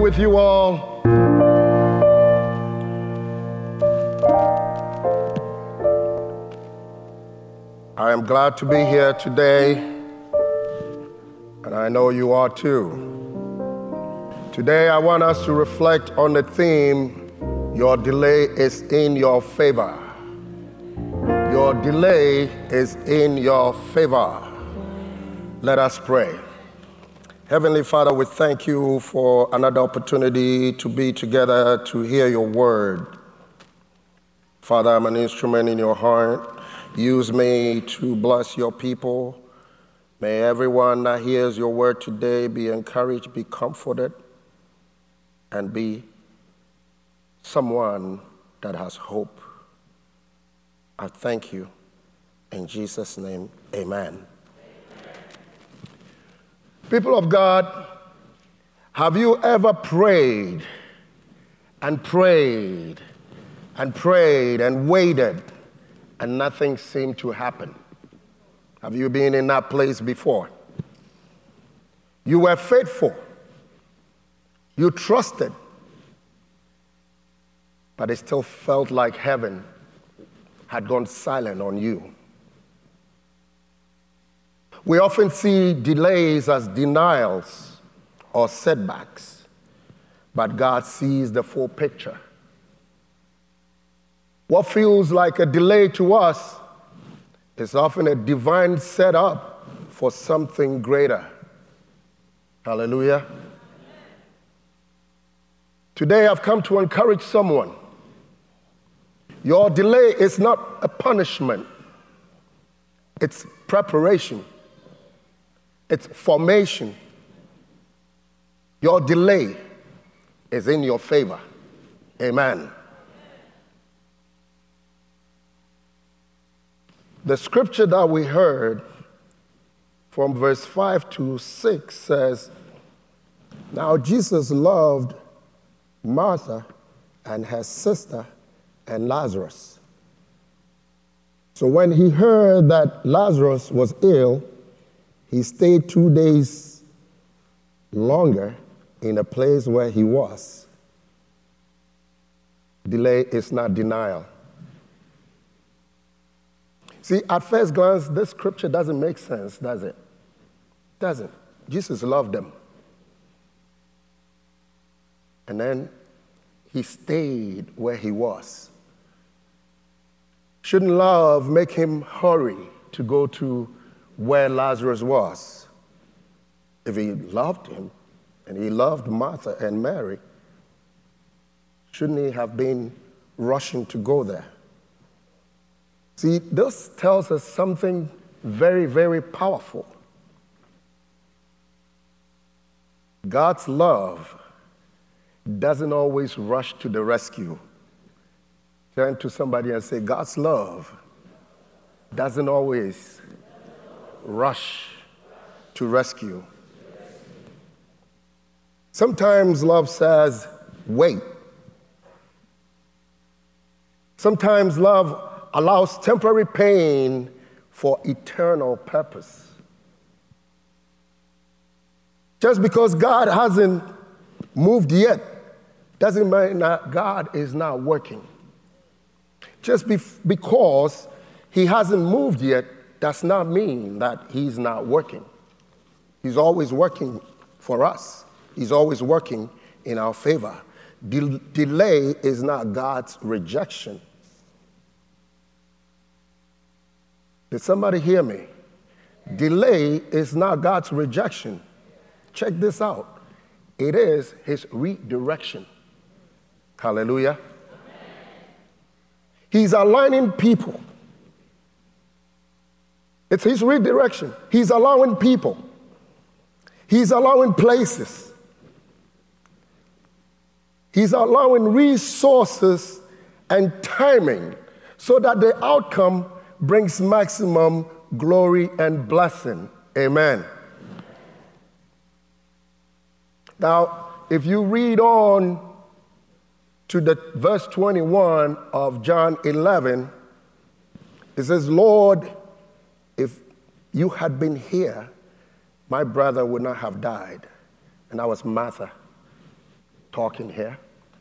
with you all. I am glad to be here today, and I know you are too. Today I want us to reflect on the theme, your delay is in your favor. Your delay is in your favor. Let us pray. Heavenly Father, we thank you for another opportunity to be together to hear your word. Father, I'm an instrument in your heart. Use me to bless your people. May everyone that hears your word today be encouraged, be comforted, and be someone that has hope. I thank you. In Jesus' name, amen. People of God, have you ever prayed and prayed and prayed and waited and nothing seemed to happen? Have you been in that place before? You were faithful. You trusted. But it still felt like heaven had gone silent on you. We often see delays as denials or setbacks, but God sees the full picture. What feels like a delay to us is often a divine setup for something greater. Hallelujah. Today I've come to encourage someone. Your delay is not a punishment. It's preparation. It's formation. Your delay is in your favor. Amen. The scripture that we heard from verse 5 to 6 says, now Jesus loved Martha and her sister and Lazarus. So when he heard that Lazarus was ill, he stayed 2 days longer in the place where he was. Delay is not denial. See, at first glance, this scripture doesn't make sense, does it? Doesn't. Jesus loved them. And then he stayed where he was. Shouldn't love make him hurry to go to where Lazarus was? If he loved him and he loved Martha and Mary, shouldn't he have been rushing to go there? See, this tells us something very, very powerful. God's love doesn't always rush to the rescue. Turn to somebody and say, God's love doesn't always rush to rescue. Sometimes love says, wait. Sometimes love allows temporary pain for eternal purpose. Just because God hasn't moved yet doesn't mean that God is not working. Just because he hasn't moved yet does not mean that he's not working. He's always working for us. He's always working in our favor. Delay is not God's rejection. Did somebody hear me? Delay is not God's rejection. Check this out. It is his redirection. Hallelujah. He's aligning people. It's his redirection. He's allowing people. He's allowing places. He's allowing resources and timing so that the outcome brings maximum glory and blessing. Amen. Now, if you read on to the verse 21 of John 11, it says, Lord, if you had been here, my brother would not have died. And that was Martha. talking here.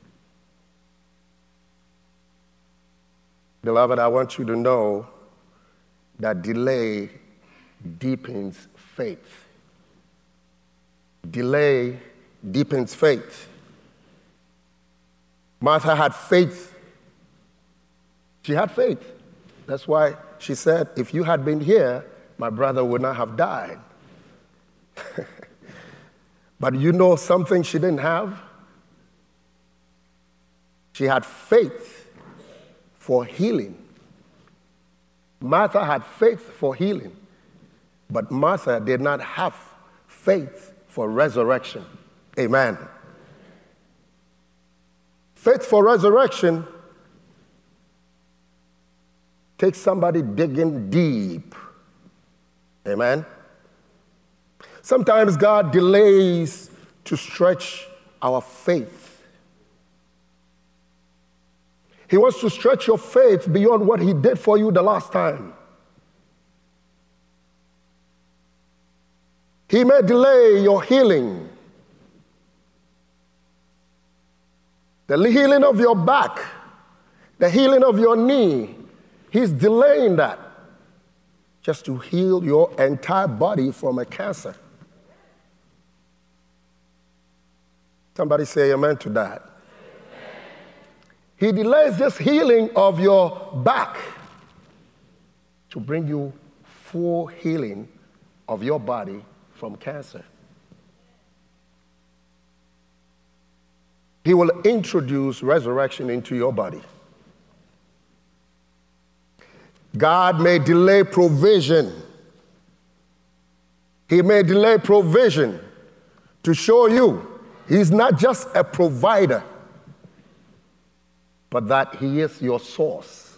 Beloved, I want you to know that delay deepens faith. Delay deepens faith. Martha had faith. She had faith. That's why she said, if you had been here, my brother would not have died. But you know something she didn't have? She had faith for healing. Martha had faith for healing, but Martha did not have faith for resurrection. Amen. Faith for resurrection takes somebody digging deep. Amen. Sometimes God delays to stretch our faith. He wants to stretch your faith beyond what he did for you the last time. He may delay your healing. The healing of your back, the healing of your knee, he's delaying that just to heal your entire body from a cancer. Somebody say amen to that. Amen. He delays this healing of your back to bring you full healing of your body from cancer. He will introduce resurrection into your body. God may delay provision. He may delay provision to show you he's not just a provider, but that he is your source.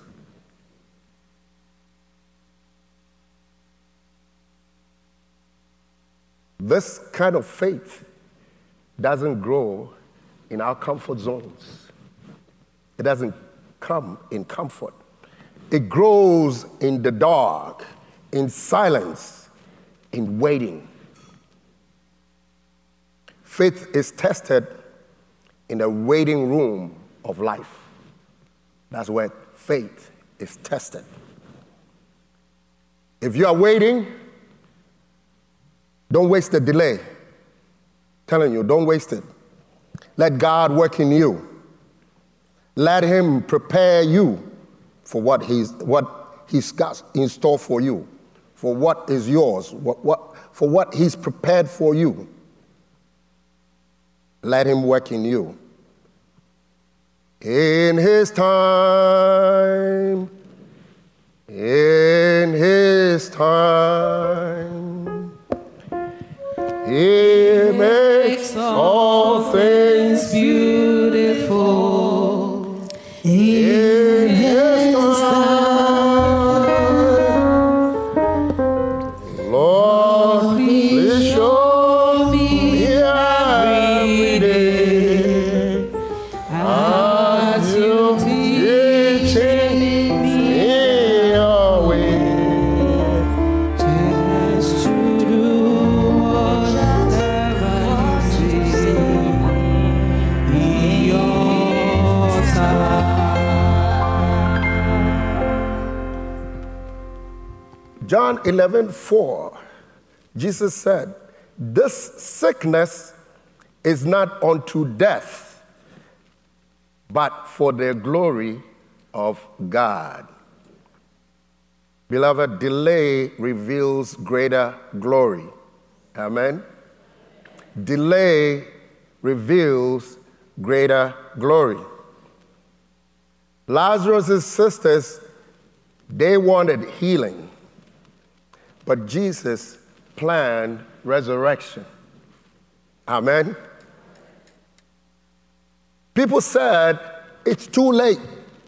This kind of faith doesn't grow in our comfort zones. It doesn't come in comfort. It grows in the dark, in silence, in waiting. Faith is tested in the waiting room of life. That's where faith is tested. If you are waiting, don't waste the delay. Telling you, don't waste it. Let God work in you. Let him prepare you for what he's got in store for you, for what is yours, for what he's prepared for you. Let him work in you. In his time, in his time, he makes all things beautiful. In his time, Lord, please show me every day as you teaching me your way. Just to do whatever you see in your time. John 11:4, Jesus said, this sickness is not unto death, but for the glory of God. Beloved, delay reveals greater glory. Amen. Delay reveals greater glory. Lazarus' sisters, they wanted healing, but Jesus planned resurrection. Amen. People said, it's too late.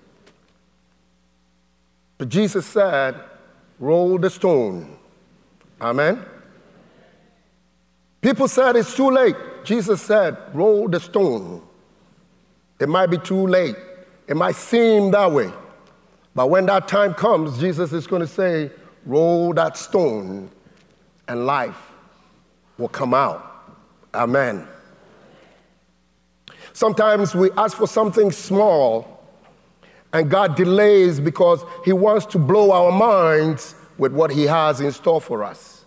But Jesus said, roll the stone. Amen. People said, it's too late. Jesus said, roll the stone. It might be too late. It might seem that way. But when that time comes, Jesus is going to say, roll that stone, and life will come out. Amen. Sometimes we ask for something small, and God delays because he wants to blow our minds with what he has in store for us.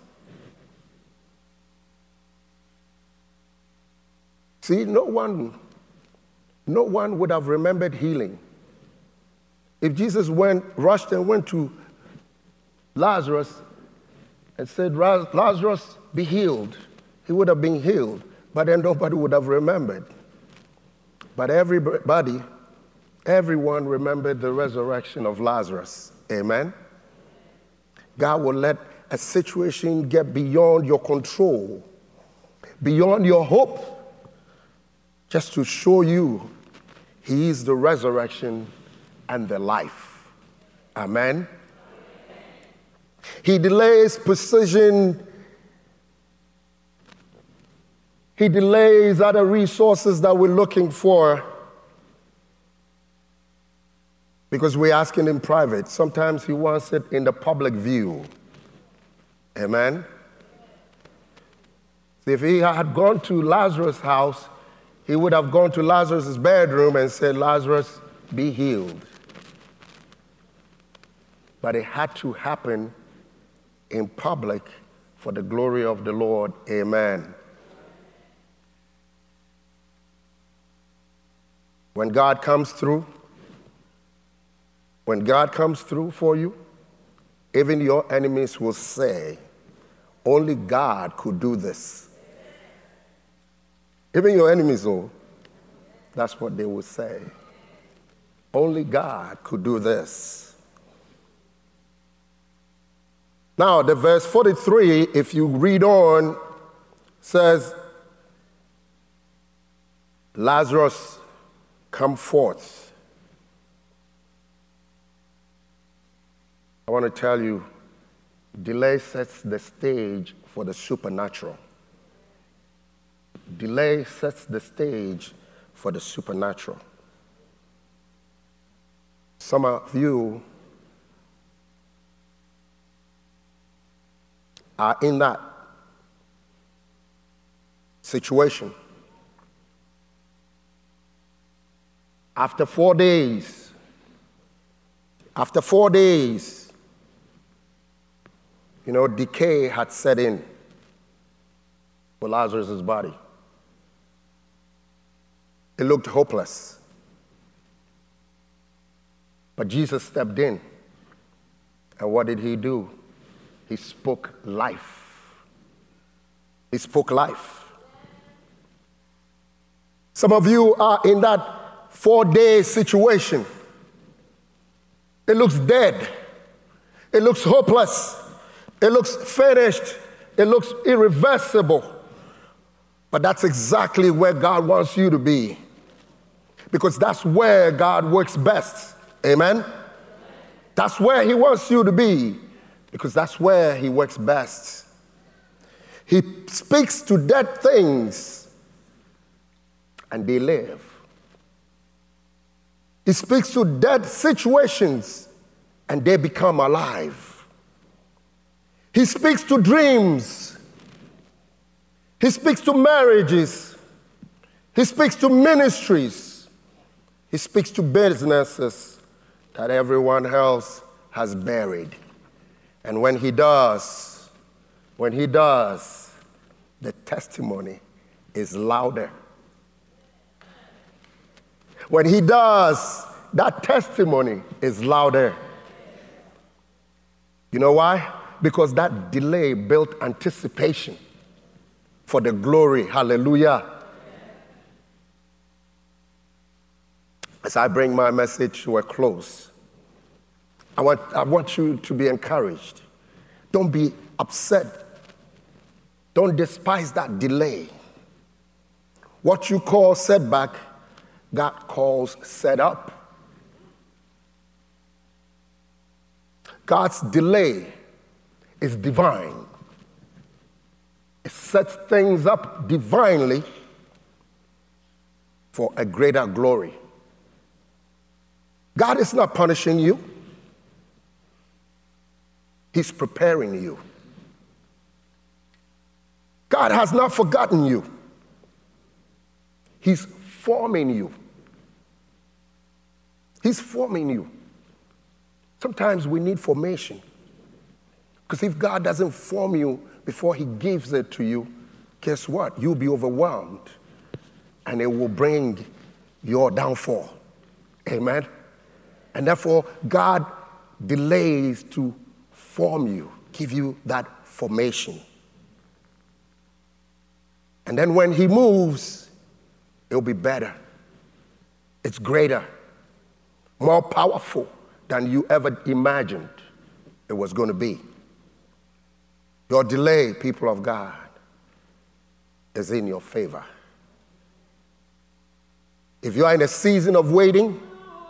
See, no one would have remembered healing. If Jesus rushed and went to Lazarus and said, Lazarus, be healed, he would have been healed, but then nobody would have remembered. But everyone remembered the resurrection of Lazarus. Amen? God will let a situation get beyond your control, beyond your hope, just to show you he is the resurrection and the life. Amen? He delays precision. He delays other resources that we're looking for because we're asking in private. Sometimes he wants it in the public view. Amen? If he had gone to Lazarus' house, he would have gone to Lazarus' bedroom and said, Lazarus, be healed. But it had to happen in public for the glory of the Lord. Amen. When God comes through for you, even your enemies will say, only God could do this. Even your enemies, that's what they will say. Only God could do this. Now, the verse 43, if you read on, says, Lazarus, come forth. I want to tell you, delay sets the stage for the supernatural. Delay sets the stage for the supernatural. Some of you are in that situation. After 4 days, decay had set in for Lazarus' body. It looked hopeless. But Jesus stepped in. And what did he do? He spoke life. He spoke life. Some of you are in that 4-day situation. It looks dead. It looks hopeless. It looks finished. It looks irreversible. But that's exactly where God wants you to be. Because that's where God works best. Amen? That's where he wants you to be. Because that's where he works best. He speaks to dead things and they live. He speaks to dead situations and they become alive. He speaks to dreams. He speaks to marriages. He speaks to ministries. He speaks to businesses that everyone else has buried. And when he does, the testimony is louder. When he does, that testimony is louder. You know why? Because that delay built anticipation for the glory. Hallelujah. As I bring my message to a close, I want you to be encouraged. Don't be upset. Don't despise that delay. What you call setback, God calls set up. God's delay is divine. It sets things up divinely for a greater glory. God is not punishing you. He's preparing you. God has not forgotten you. He's forming you. He's forming you. Sometimes we need formation. Because if God doesn't form you before he gives it to you, guess what? You'll be overwhelmed. And it will bring your downfall. Amen? And therefore, God delays to form you, give you that formation. And then when he moves, it'll be better. It's greater, more powerful than you ever imagined it was going to be. Your delay, people of God, is in your favor. If you are in a season of waiting,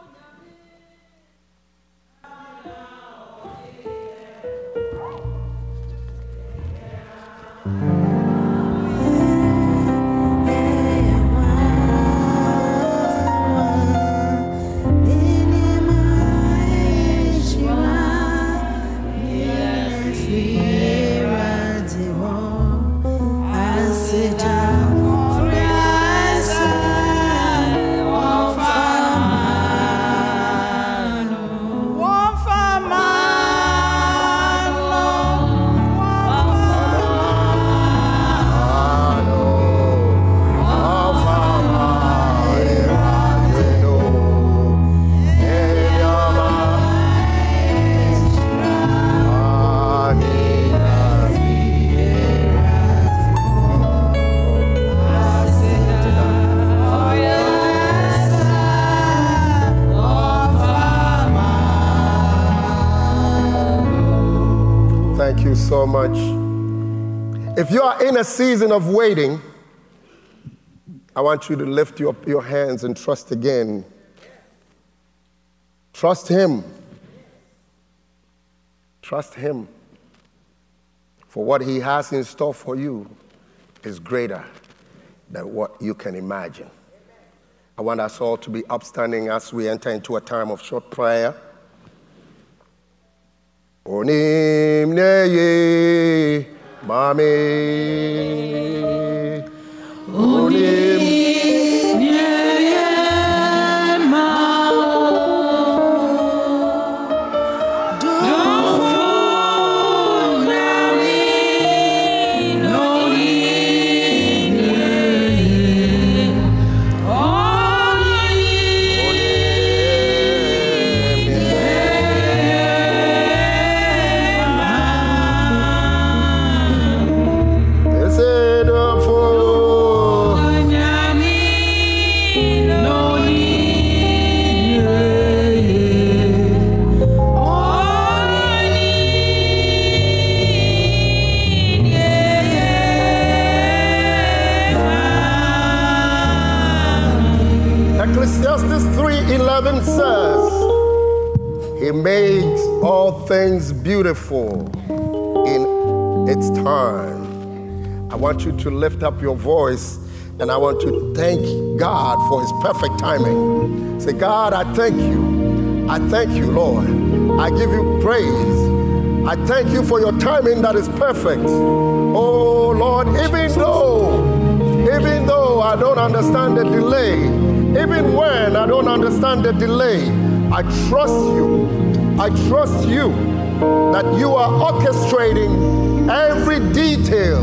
thank you so much. If you are in a season of waiting, I want you to lift your hands and trust again. Trust him. Trust him. For what he has in store for you is greater than what you can imagine. I want us all to be upstanding as we enter into a time of short prayer. Onim neye mame Onim neye mame Don't nami no Ecclesiastes 3:11 says, he makes all things beautiful in its time. I want you to lift up your voice and I want to thank God for his perfect timing. Say, God, I thank you. I thank you, Lord. I give you praise. I thank you for your timing that is perfect. Oh, Lord, even though I don't understand the delay, even when I don't understand the delay, I trust you. I trust you that you are orchestrating every detail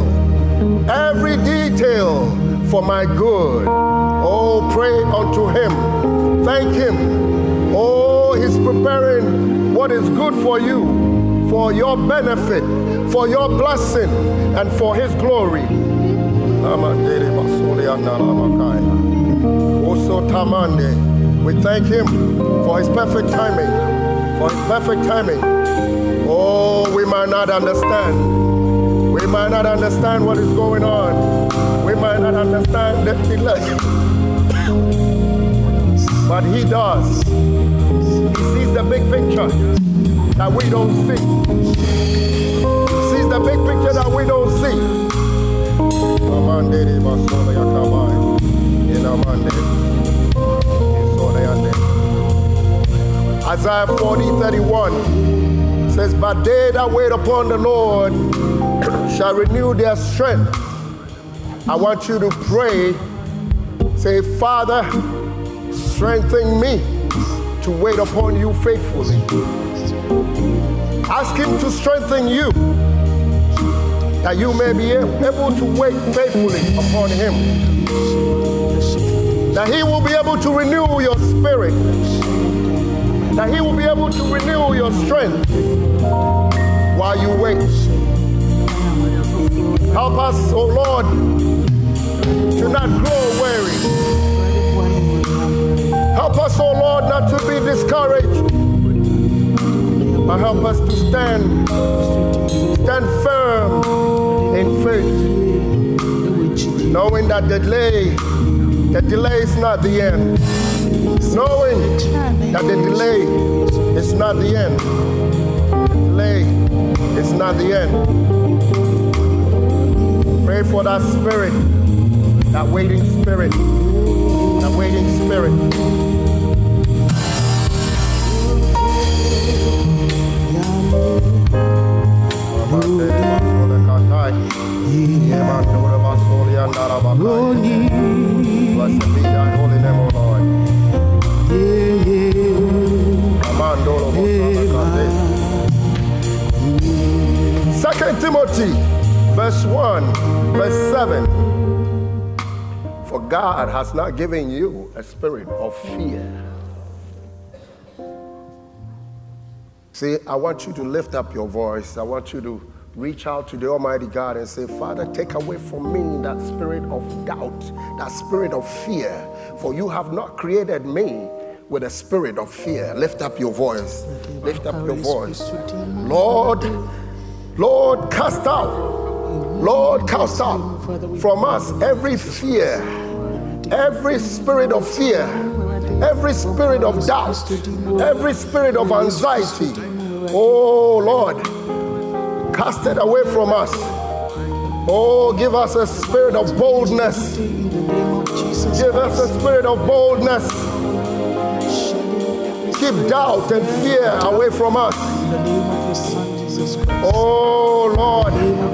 for my good. Oh, pray unto him. Thank him. Oh, he's preparing what is good for you, for your benefit, for your blessing, and for his glory. We thank him for his perfect timing. For his perfect timing. Oh, we might not understand. We might not understand what is going on. We might not understand the delay. But he does. He sees the big picture that we don't see. He sees the big picture that we don't see. Isaiah 40:31 says, but they that wait upon the Lord shall renew their strength. I want you to pray Say, Father, strengthen me to wait upon you faithfully. Ask him to strengthen you, that you may be able to wait faithfully upon him. That he will be able to renew your spirit. That he will be able to renew your strength while you wait. Help us, oh Lord, to not grow weary. Help us, oh Lord, not to be discouraged. But help us to stand firm in faith, knowing that the delay is not the end. Knowing that the delay is not the end. The delay is not the end. Pray for that spirit, that waiting spirit, that waiting spirit. Blessed be thy holy name, O Lord. 2 Timothy, verse 1, verse 7. For God has not given you a spirit of fear. See, I want you to lift up your voice. I want you to reach out to the Almighty God and say, Father, take away from me that spirit of doubt, that spirit of fear. For you have not created me with a spirit of fear. Lift up your voice. Lift up your voice. Lord, cast out. Lord, cast out from us every fear, every spirit of fear, every spirit of doubt, every spirit of anxiety. Oh, Lord, cast it away from us. Oh, give us a spirit of boldness. Give us a spirit of boldness. Keep doubt and fear away from us. Oh, Lord,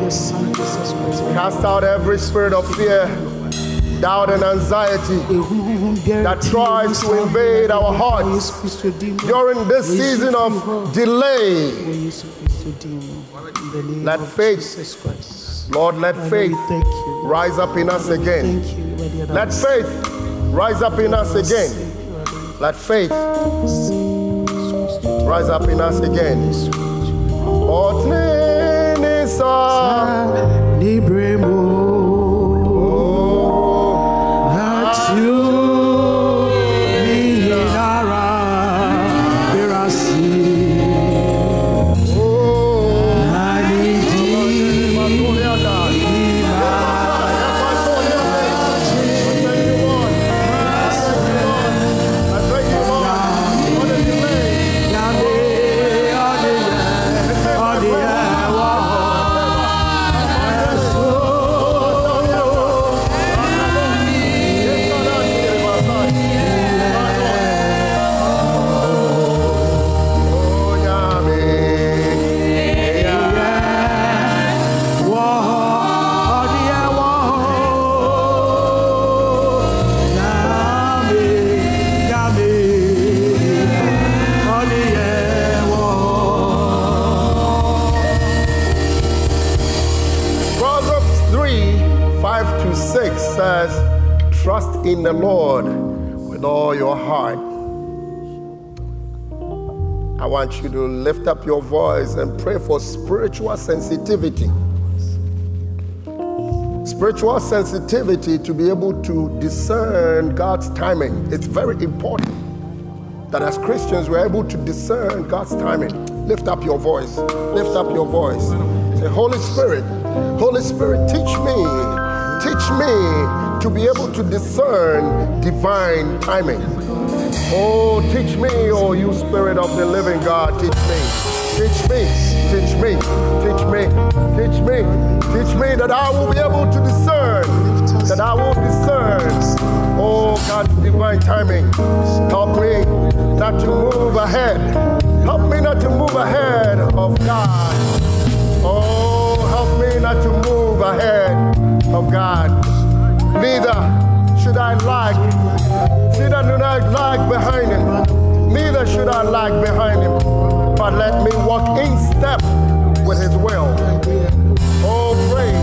cast out every spirit of fear, doubt and anxiety that tries to invade our hearts during this season of delay. Let faith, Lord, let faith rise up in us again. Let faith rise up in us again. Let faith rise up in us again. Says, trust in the Lord with all your heart. I want you to lift up your voice and pray for spiritual sensitivity. Spiritual sensitivity to be able to discern God's timing. It's very important that as Christians we're able to discern God's timing. Lift up your voice. Lift up your voice. Say, Holy Spirit, teach me to be able to discern divine timing. Oh, teach me, oh you Spirit of the living God, teach me that I will be able to discern, oh God's divine timing. Help me not to move ahead. Help me not to move ahead of God. Oh, help me not to move ahead of God. Neither should I I lag. Neither do I lag behind him. Neither should I lag behind him. But let me walk in step with his will. Oh, pray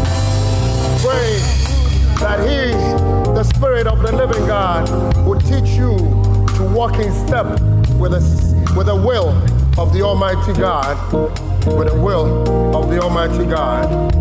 that he, the Spirit of the living God, will teach you to walk in step with the will of the Almighty God. With the will of the Almighty God.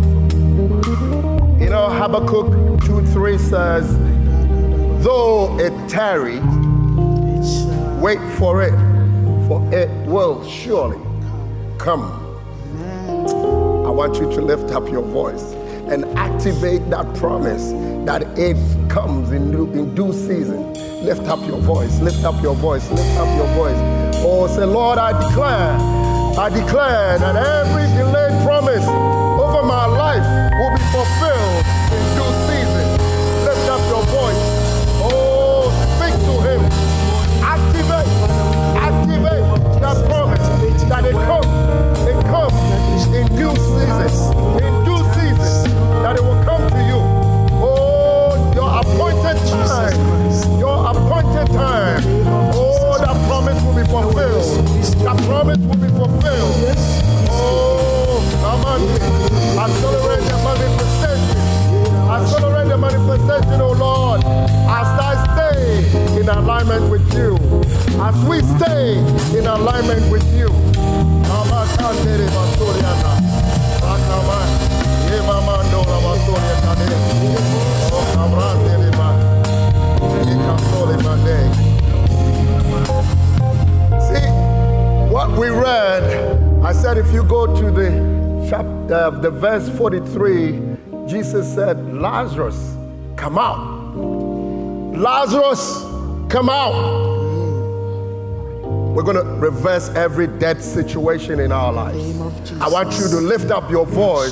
You know, Habakkuk 2:3 says, though it tarry, wait for it will surely come. I want you to lift up your voice and activate that promise that it comes in due season. Lift up your voice, lift up your voice, lift up your voice. Oh, say, Lord, I declare that every delayed promise over my life will be fulfilled in due season. Lift up your voice. Oh, speak to him. Activate that promise that it comes in due season. In due season, that it will come to you. Oh, your appointed time. Your appointed time. Oh, that promise will be fulfilled. That promise will be fulfilled. Oh, come on. Accelerate the manifestation. Accelerate the manifestation, oh Lord, as I stay in alignment with you. As we stay in alignment with you. See, what we read, I said if you go to the verse 43, Jesus said, Lazarus, come out. Lazarus, come out. We're going to reverse every dead situation in our lives. I want you to lift up your voice.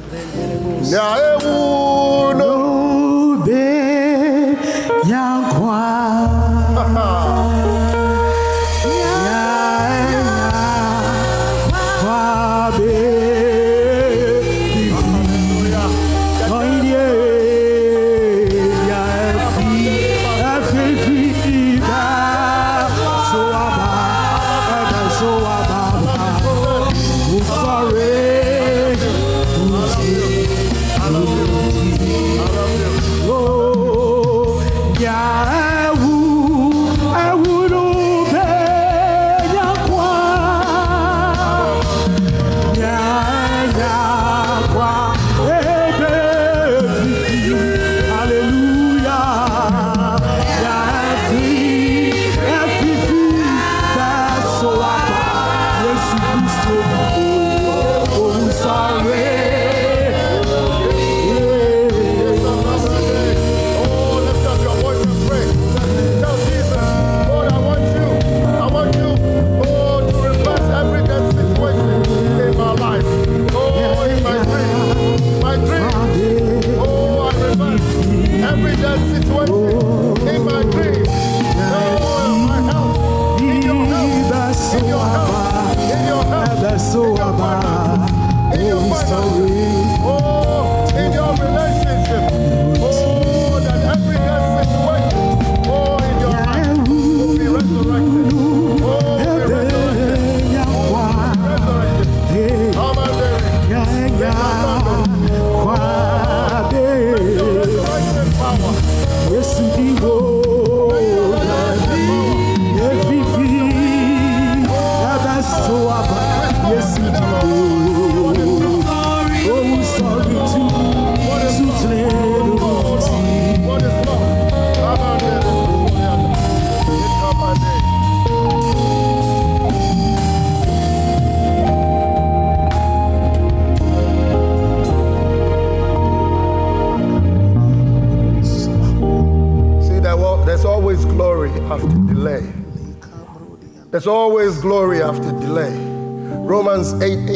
There's always glory after delay. Romans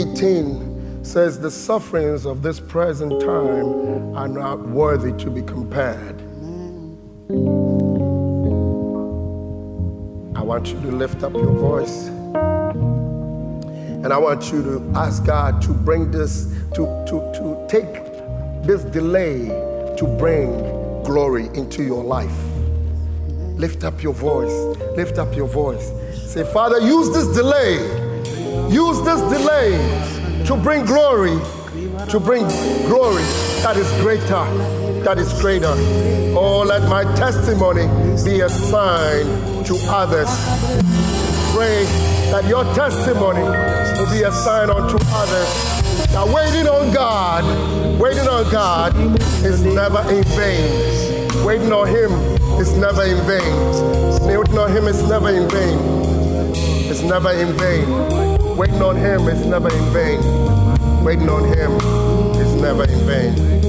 8:18 says the sufferings of this present time are not worthy to be compared. I want you to lift up your voice. And I want you to ask God to bring this, to take this delay to bring glory into your life. Lift up your voice. Lift up your voice. Say, Father, use this delay to bring glory that is greater, Oh, let my testimony be a sign to others. Pray that your testimony will be a sign unto others. That waiting on God is never in vain. Waiting on Him is never in vain. Waiting on Him is never in vain. It's never in vain. Waiting on Him is never in vain. Waiting on Him is never in vain.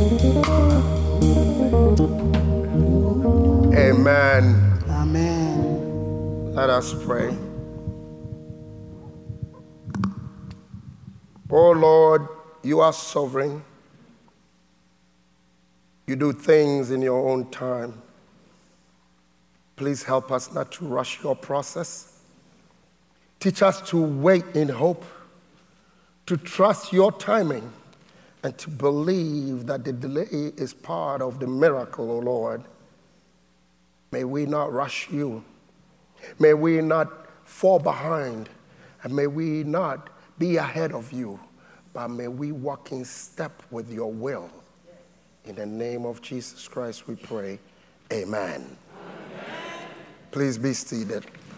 Amen. Amen. Let us pray. Oh Lord, you are sovereign. You do things in your own time. Please help us not to rush your process. Teach us to wait in hope, to trust your timing, and to believe that the delay is part of the miracle, O Lord. May we not rush you. May we not fall behind, and may we not be ahead of you, but may we walk in step with your will. In the name of Jesus Christ we pray. Amen. Please be seated.